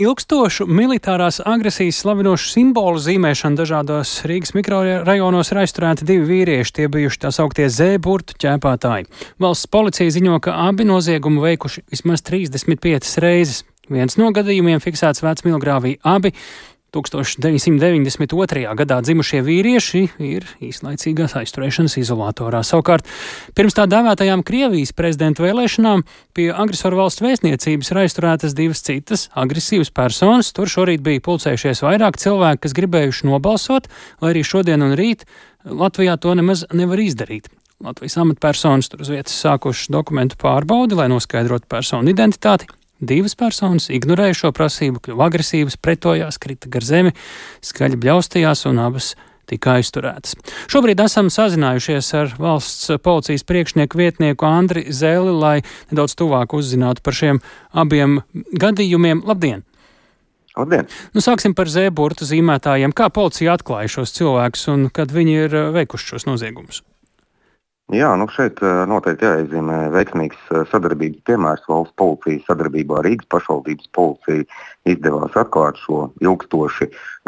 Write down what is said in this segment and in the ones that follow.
Ilgstošu militārās agresijas slavinošu simbolu zīmēšanu dažādos Rīgas mikrorajonos ir aizturēti 2 vīrieši, tie bijuši tā sauktie Z-burtu ķēpātāji. Valsts policija ziņo, ka abi noziegumu veikuši vismaz 35 reizes. Viens no gadījumiem fiksēts Vecmilgrāvī. Abi 1992. gadā dzimušie vīrieši ir īslaicīgās aizturēšanas izolatorā. Savukārt, pirms tā dēvētajām Krievijas prezidenta vēlēšanām pie agresoru valsts vēstniecības ir aizturētas 2 citas agresīvas personas. Tur šorīt bija pulcējušies vairāk cilvēki, kas gribējuši nobalsot, lai arī šodien un rīt Latvijā to nemaz nevar izdarīt. Latvijas amatpersonas tur uz vietas sākušas dokumentu pārbaudi, lai noskaidrotu personu identitāti. 2 personas ignorēja šo prasību, kļuva agresīvas, pretojās, krita gar zemi, skaļi bļaustījās un abas tika aizturētas. Šobrīd esam sazinājušies ar valsts policijas priekšnieku vietnieku Andri Zeli, lai nedaudz tuvāk uzzinātu par šiem abiem gadījumiem. Labdien! Labdien! Sāksim par Z-burtu zīmētājiem. Kā policija atklāja šos cilvēkus un kad viņi ir veikuši šos noziegumus? Jā, šeit noteikti jāiezīmē veiksmīgs sadarbības piemērs. Valsts policijas sadarbībā ar Rīgas pašvaldības policiju izdevās atklāt šo ilgstoši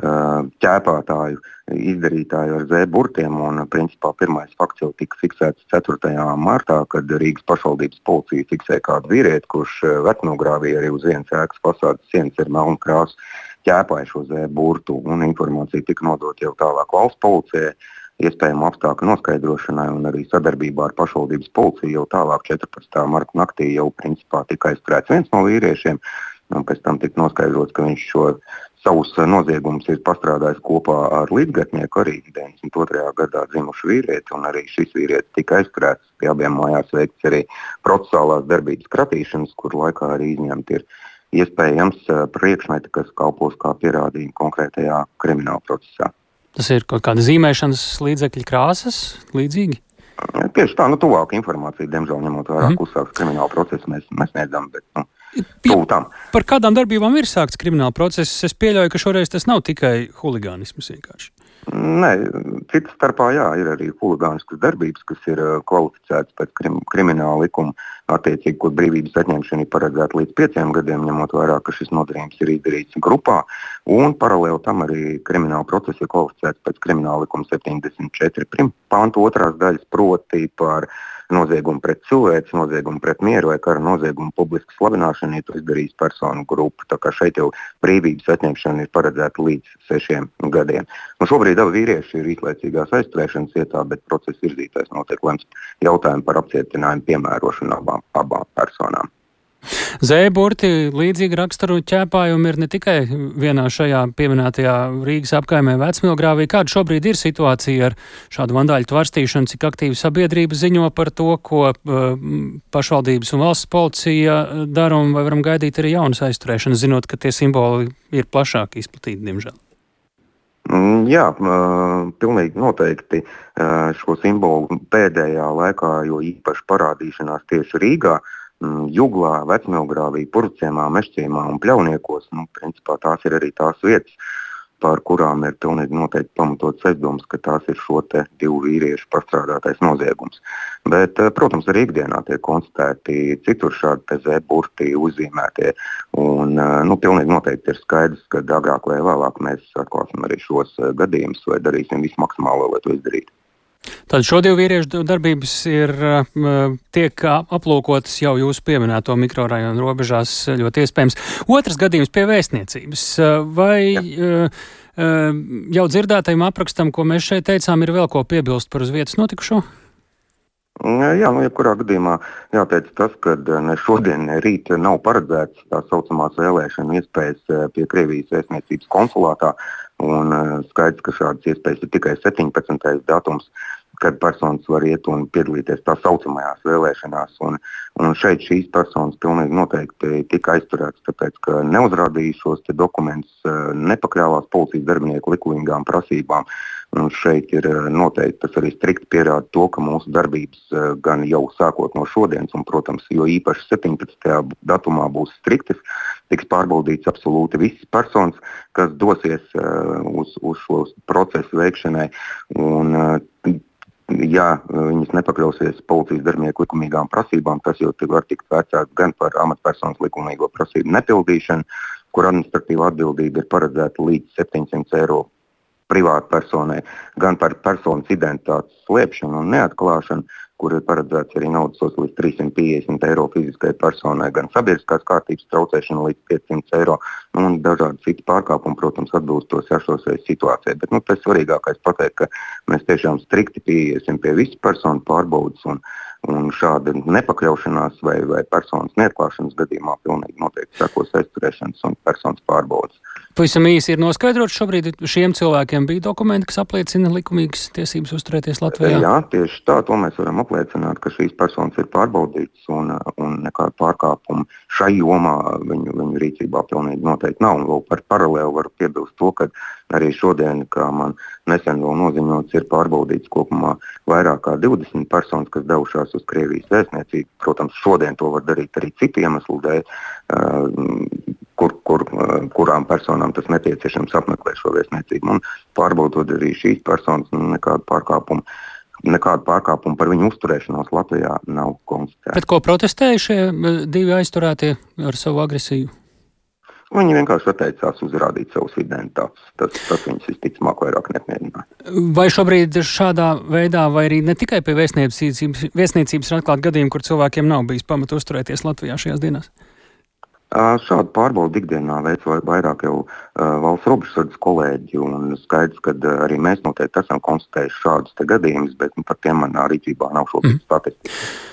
ķēpātāju izdarītāju ar Z-burtiem, un principā pirmais fakts jau tika fiksēts 4. martā, kad Rīgas pašvaldības policija fiksēja kādu vīrieti, kurš Vecmilgrāvī arī uz vienas ēkas fasādes sienas ar melnu krāsu ķēpāja šo Z-burtu, un informācija tika nodota jau tālāk valsts policijai, iespējamu apstākļu noskaidrošanai, un arī sadarbībā ar pašvaldības policiju jau tālāk 14. marta naktī jau principā tika aizturēts viens no vīriešiem, un pēc tam tika noskaidrots, ka viņš šo savus noziegumus ir pastrādājis kopā ar līdzgatnieku, arī 92. gadā dzimušu vīrieti, un arī šis vīrietis tika aizturēts. Pie abiem mājās veikts arī procesuālās darbības kratīšanas, kur laikā arī izņemt ir iespējams priekšmeti, kas kalpos kā pierādījumi konkrētajā krimināla procesā. Tas ir kaut kāda zīmēšanas līdzekļa krāsas līdzīgi? Tieši tā, tuvāk informācija, diemžēl ņemot vērā klusāks krimināla procesu, mēs sniedzam, bet tuvu tam. Par kādām darbībām ir sākts krimināla process? Es pieļauju, ka šoreiz tas nav tikai huligānisms vienkārši. Nē, citas starpā ir arī huligāniskas darbības, kas ir kvalificētas pēc krimināla likuma, attiecīgi, kur brīvības atņemšana ir paredzēta līdz 5 gadiem, ņemot vērā, ka šis nodarījums ir izdarīts grupā, un paralēli tam arī krimināla procesa ir kvalificēts pēc krimināla likuma 74. pantu 2. daļas, proti par noziegumu pret cilvēci, noziegumu pret mieru vai kara noziegumu publisku slavināšanu, ja to izdarīs personu grupa. Tā kā šeit jau brīvības atņemšana ir paredzēta līdz 6 gadiem. Šobrīd abi vīrieši ir īslaicīgās aizturēšanas vietā, bet procesa virzītājs notiek lems jautājumu par apcietinājumu piemērošanu abām personām. Z-burti līdzīgi raksturu ķēpājumi ir ne tikai vienā šajā pieminētajā Rīgas apkaimē Vecmilgrāvī. Kāda šobrīd ir situācija ar šādu vandāļu tvarstīšanu, cik aktīvi sabiedrība ziņo par to, ko pašvaldības un valsts policija dara, un vai varam gaidīt arī jaunas aizturēšanas, zinot, ka tie simboli ir plašāk izplatīti, diemžēl? Jā, pilnīgi noteikti šo simbolu pēdējā laikā, jo īpaši parādīšanās tieši Rīgā, Juglā, Vecmilgrāvī, Purvciemā, Mežciemā un Pļauniekos. Principā tās ir arī tās vietas, par kurām ir pilnīgi noteikti pamatots aizdoms, ka tās ir šo te 2 vīriešu pastrādātais noziegums. Bet, protams, arī ikdienā tiek konstatēti citur šādi Z-burti uzzīmētie, un pilnīgi noteikti ir skaidrs, ka agrāk vai vēlāk mēs atklāsim arī šos gadījumus vai darīsim visu maksimālo, lai to izdarītu. Tad šo 2 vīriešu darbības tiek aplūkotas jau jūsu pieminēto mikrorajonu robežās ļoti iespējams. Otrs gadījums pie vēstniecības. Vai jau dzirdētajam aprakstam, ko mēs šeit teicām, ir vēl ko piebilst par uz vietas notikušo? Jā, jebkurā gadījumā jāteic tas, ka ne šodien, ne rīt nav paredzēts tā saucamās vēlēšana iespējas pie Krievijas vēstniecības konsulātā, un skaidrs, ka šādas iespējas ir tikai 17. datums, kad personas var iet un piedalīties tā saucamajās vēlēšanās, un šeit šīs personas pilnīgi noteikti tika aizturētas, tāpēc, ka neuzrādīja šos te dokumentus, nepakļāvās policijas darbinieku likumīgām prasībām, un šeit ir noteikti tas arī strikti pierāda to, ka mūsu darbības gan jau sākot no šodienas, un, protams, jo īpaši 17. datumā būs striktas, tiks pārbaudīts absolūti visas personas, kas dosies uz šo procesu veikšanai, un ja viņas nepakļausies policijas darbinieku likumīgām prasībām, tas jau var tikt vērtēts gan par amatpersonas likumīgo prasību nepildīšanu, kur administratīva atbildība ir paredzēta līdz 700 eiro privātpersonai, gan par personas identitātes slēpšanu un neatklāšanu, kur ir paredzēts arī naudas sods līdz 350 eiro fiziskai personai, gan sabiedriskās kārtības traucēšana līdz 500 eiro, un dažādi citi pārkāpumi, protams, atbilstos esošajai situācijai. Bet tas svarīgākais pateikt, ka mēs tiešām strikti pieiesim pie visu personu pārbaudas, un šāda nepakļaušanās vai personas neatklāšanas gadījumā pilnīgi noteikti sekos aizturēšanas un personas pārbaudas. Pavisam īsi ir noskaidrots šobrīd, šiem cilvēkiem bija dokumenti, kas apliecina likumīgas tiesības uzturēties Latvijā? Jā, tieši tā, to mēs varam apliecināt, ka šīs personas ir pārbaudītas un nekāda pārkāpuma šai jomā viņu rīcībā pilnīgi noteikti nav. Un vēl par paralēli varu piebilst to, ka arī šodien, kā man nesen vēl noziņots, ir pārbaudīts kopumā vairāk kā 20 personas, kas devušās uz Krievijas vēstniecību. Protams, šodien to var darīt arī citu iemeslu dēļ, kurām personām tas nepieciešams apmeklēt šo vēstniecību. Un pārbaudot arī šīs personas, nekādu pārkāpumu par viņu uzturēšanos Latvijā nav konstatēts. Pret ko protestēja šie divi aizturētie ar savu agresiju? Viņi vienkārši atteicās uzrādīt savus identitātes. Tas viņus visticamāk vairāk neapmierināja. Vai šobrīd šādā veidā, vai arī ne tikai pie vēstniecības ir atklāti gadījumi, kur cilvēkiem nav bijis pamata uzturēties Latvijā šajās dienās? Šādu pārbaudu ikdienā veic vairāk jau valsts robežsardzes kolēģi, un skaidrs, ka arī mēs noteikti esam konstatējuši šādus gadījumus, bet par tiem manā rīcībā nav šobrīd statistikas.